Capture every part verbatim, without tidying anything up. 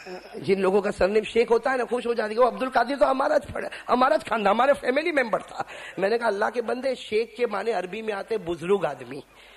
جن لوگوں کا سرنیم شیخ ہوتا ہے نا خوش ہو جاتی ہے. وہ عبد القادر تو ہمارا ہمارا خاندان ہمارے فیملی ممبر تھا. میں نے کہا اللہ کے بندے شیخ کے معنی عربی میں آتے بزرگ آدمی.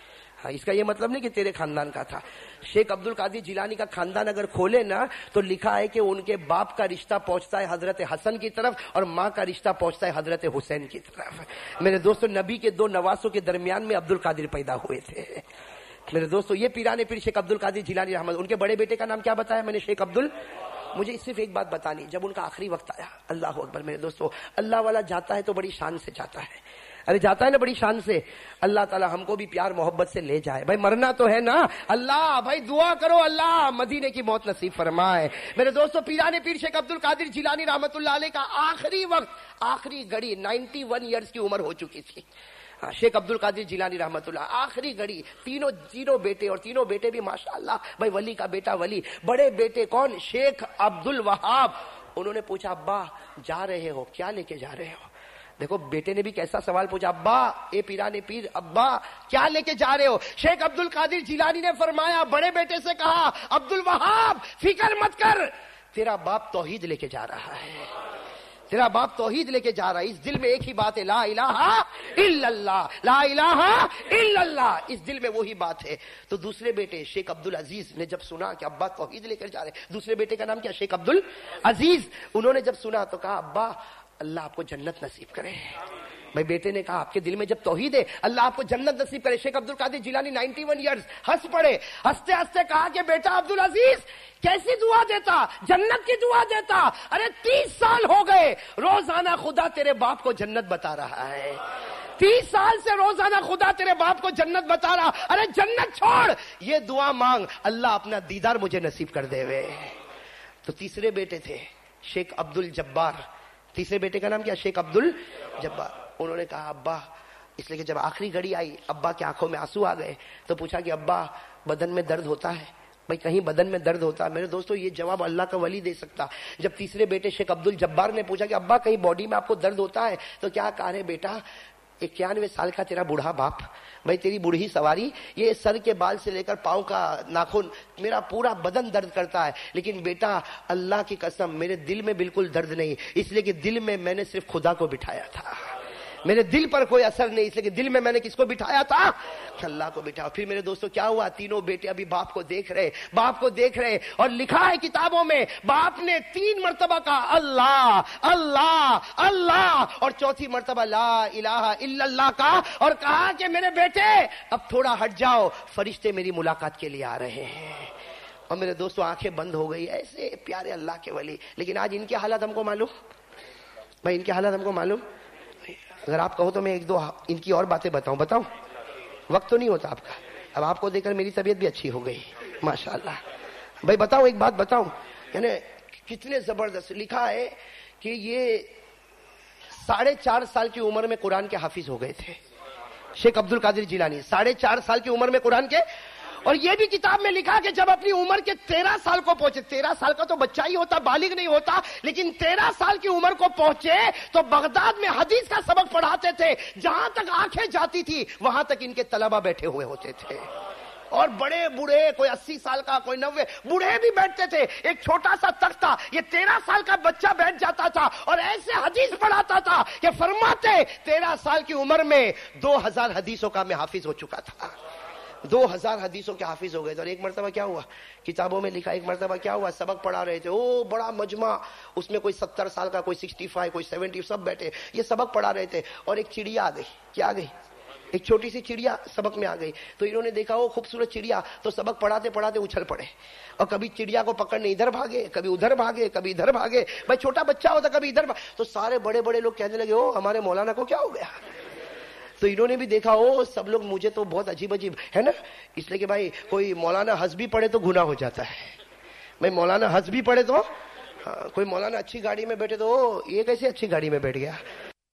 اس کا یہ مطلب نہیں کہ تیرے خاندان کا تھا. شیخ عبد القادر جیلانی کا خاندان اگر کھولے نا تو لکھا ہے کہ ان کے باپ کا رشتہ پہنچتا ہے حضرت حسن کی طرف اور ماں کا رشتہ پہنچتا ہے حضرت حسین کی طرف. میرے دوستو نبی کے دو نواسوں کے درمیان میں عبد القادر پیدا ہوئے تھے. میرے دوستو یہ پیرانے پیر شیخ عبد القادر جیلانی رحمت. ان کے بڑے بیٹے کا نام کیا بتایا میں نے؟ شیخ عبد ال. مجھے صرف ایک بات بتانی, جب ان کا آخری وقت آیا, اللہ اکبر میرے دوستو, اللہ والا جاتا ہے تو بڑی شان سے جاتا ہے. ارے جاتا ہے نا بڑی شان سے. اللہ تعالیٰ ہم کو بھی پیار محبت سے لے جائے. بھائی مرنا تو ہے نا. اللہ بھائی دعا کرو اللہ مدینے کی موت نصیب فرمائے. میرے دوستو پیرانے پیر شیخ عبد القادر جیلانی رحمت اللہ علیہ کا آخری وقت, آخری گھڑی نائنٹی ون ایئرس کی عمر ہو چکی تھی. شیخ عبد القادر جیلانی رحمت اللہ آخری گھڑی, تینوں تینوں بیٹے, اور تینوں بیٹے بھی ماشاءاللہ بھائی ولی کا بیٹا ولی. بڑے بیٹے کون؟ شیخ عبد الوہاب. انہوں نے پوچھا ابا جا رہے ہو کیا لے کے جا رہے ہو؟ دیکھو بیٹے نے بھی کیسا سوال پوچھا, ابا اے پیرانے پیر ابا کیا لے کے جا رہے ہو؟ شیخ عبد القادر جیلانی نے فرمایا, بڑے بیٹے سے کہا عبد الوہاب فکر مت کر, تیرا باپ توحید لے کے جا رہا ہے. تیرا باپ توحید لے کے جا رہا ہے. اس دل میں ایک ہی بات ہے, لا الہ الا اللہ, لا الہ الا اللہ. اس دل میں وہی بات ہے. تو دوسرے بیٹے شیخ عبد العزیز نے جب سنا کہ ابا توحید لے کر جا رہے, دوسرے بیٹے کا نام کیا؟ شیخ عبد العزیز. انہوں نے جب سنا تو کہا ابا اللہ آپ کو جنت نصیب کرے. بھائی بیٹے نے کہا آپ کے دل میں جب توحید ہے اللہ آپ کو جنت نصیب کرے. Sheikh Abdul Qadir Jilani ninety one years ہنس پڑے. ہنستے ہنستے کہا کہ بیٹا عبد العزیز کیسی دعا دیتا, جنت کی دعا دیتا. ارے تیس سال ہو گئے روزانہ خدا تیرے باپ کو جنت بتا رہا ہے. تیس سال سے روزانہ خدا تیرے باپ کو جنت بتا رہا. ارے جنت چھوڑ, یہ دعا مانگ اللہ اپنا دیدار مجھے نصیب کر دے وے. تو تیسرے بیٹے تھے شیخ عبد الجبار. تیسرے بیٹے کا نام کیا؟ شیخ عبد الجبار. انہوں نے کہا ابا, اس لیے کہ جب آخری گھڑی آئی ابا کی آنکھوں میں آنسو آ گئے تو پوچھا کہ ابا بدن میں درد ہوتا ہے؟ بھائی کہیں بدن میں درد ہوتا ہے؟ میرے دوستو یہ جواب اللہ کا ولی دے سکتا. جب تیسرے بیٹے شیخ عبد الجبار نے پوچھا کہ ابا کہیں باڈی میں آپ کو درد ہوتا ہے تو کیا کہا رہے بیٹا, اکیانوے سال کا تیرا بوڑھا باپ, بھائی تیری بوڑھی سواری, یہ سر کے بال سے لے کر پاؤں کا ناخن, میرا پورا بدن درد کرتا ہے. لیکن بیٹا اللہ کی قسم میرے دل میں بالکل درد نہیں, اس لیے کہ دل میں میں نے صرف خدا کو بٹھایا تھا. میرے دل پر کوئی اثر نہیں, اس لیے کہ دل میں میں نے کس کو بٹھایا تھا؟ اللہ کو بٹھایا. پھر میرے دوستو کیا ہوا, تینوں بیٹے ابھی باپ کو دیکھ رہے, باپ کو دیکھ رہے, اور لکھا ہے کتابوں میں باپ نے تین مرتبہ کہا اللہ اللہ اللہ, اور چوتھی مرتبہ لا الہ الا اللہ کا, اور کہا کہ میرے بیٹے اب تھوڑا ہٹ جاؤ, فرشتے میری ملاقات کے لیے آ رہے ہیں. اور میرے دوستو آنکھیں بند ہو گئی. ایسے پیارے اللہ کے ولی. لیکن آج ان کے حالات ہم کو معلوم, بھائی ان کے حالات ہم کو معلوم. اگر آپ کہو تو میں ایک دو ان کی اور باتیں بتاؤں. بتاؤں وقت تو نہیں ہوتا آپ کا. اب آپ کو دیکھ کر میری طبیعت بھی اچھی ہو گئی ماشاءاللہ. بھائی بتاؤں ایک بات بتاؤں, یعنی کتنے زبردست. لکھا ہے کہ یہ ساڑھے چار سال کی عمر میں قرآن کے حافظ ہو گئے تھے شیخ عبد القادر جیلانی. ساڑھے چار سال کی عمر میں قرآن کے, اور یہ بھی کتاب میں لکھا کہ جب اپنی عمر کے تیرہ سال کو پہنچے, تیرہ سال کا تو بچہ ہی ہوتا, بالغ نہیں ہوتا, لیکن تیرہ سال کی عمر کو پہنچے تو بغداد میں حدیث کا سبق پڑھاتے تھے. جہاں تک آنکھیں جاتی تھی وہاں تک ان کے طلبہ بیٹھے ہوئے ہوتے تھے. اور بڑے بوڑھے, کوئی اسی سال کا, کوئی نوے, بوڑھے بھی بیٹھتے تھے. ایک چھوٹا سا تخت تھا, یہ تیرہ سال کا بچہ بیٹھ جاتا تھا اور ایسے حدیث پڑھاتا تھا کہ فرماتے تیرہ سال کی عمر میں دو ہزار حدیثوں کا میں حافظ ہو چکا تھا. دو ہزار حدیثوں کے حافظ ہو گئے تھے. اور ایک مرتبہ کیا ہوا, کتابوں میں لکھا, ایک مرتبہ کیا ہوا, سبق پڑھا رہے تھے, او بڑا مجمع, اس میں کوئی ستر سال کا, کوئی سکسٹی فائیو, کوئی سیونٹی, سب بیٹھے, یہ سبق پڑھا رہے تھے. اور ایک چڑیا آ گئی. کیا آ گئی؟ ایک چھوٹی سی چڑیا سبق میں آ گئی. تو انہوں نے دیکھا وہ خوبصورت چڑیا, تو سبق پڑھاتے پڑھاتے اچھل پڑے, اور کبھی چڑیا کو پکڑنے ادھر بھاگے, کبھی ادھر بھاگے, کبھی ادھر بھاگے. بھائی چھوٹا بچہ ہوتا کبھی ادھر بھاگے. تو سارے بڑے بڑے لوگ کہنے لگے او ہمارے مولانا کو کیا ہو گیا. تو انہوں نے بھی دیکھا او سب لوگ مجھے تو بہت عجیب عجیب ہے نا, اس لیے کہ بھائی کوئی مولانا ہنس بھی پڑے تو گناہ ہو جاتا ہے. بھائی مولانا ہنس بھی پڑے تو, ہاں, کوئی مولانا اچھی گاڑی میں بیٹھے تو یہ کیسے اچھی گاڑی میں بیٹھ گیا.